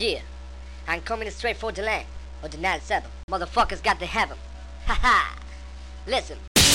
Yeah, I'm coming straight for the land of the Nile 7. Motherfuckers got to have 'em. Haha, listen.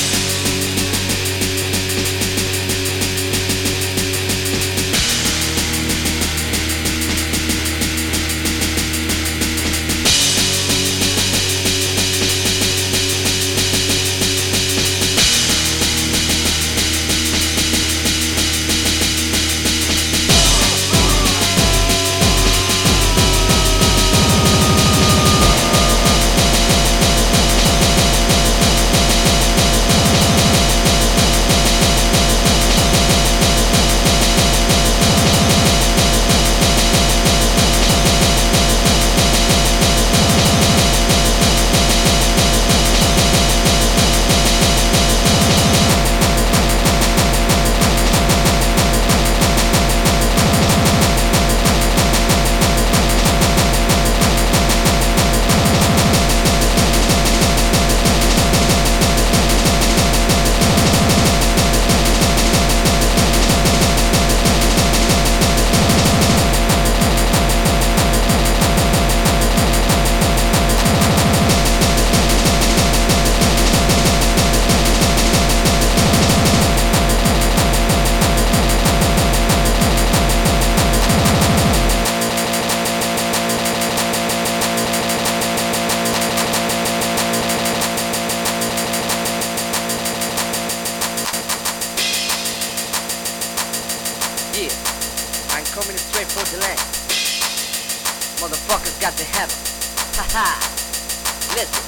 Yeah, I'm coming straight for the land. Motherfuckers got to have 'em. Haha, listen.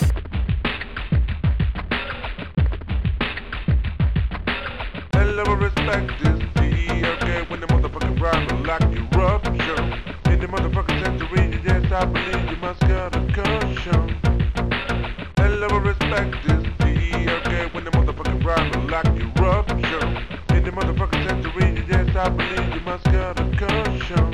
Hell of a respect is DELK when the motherfucking rival lock you up, show. In the motherfucking century, yes, I believe you must got a caution. Hell of a respect is DELK when the motherfucking rival lock you up, show. In the motherfucking century, yes, I believe you must got a caution.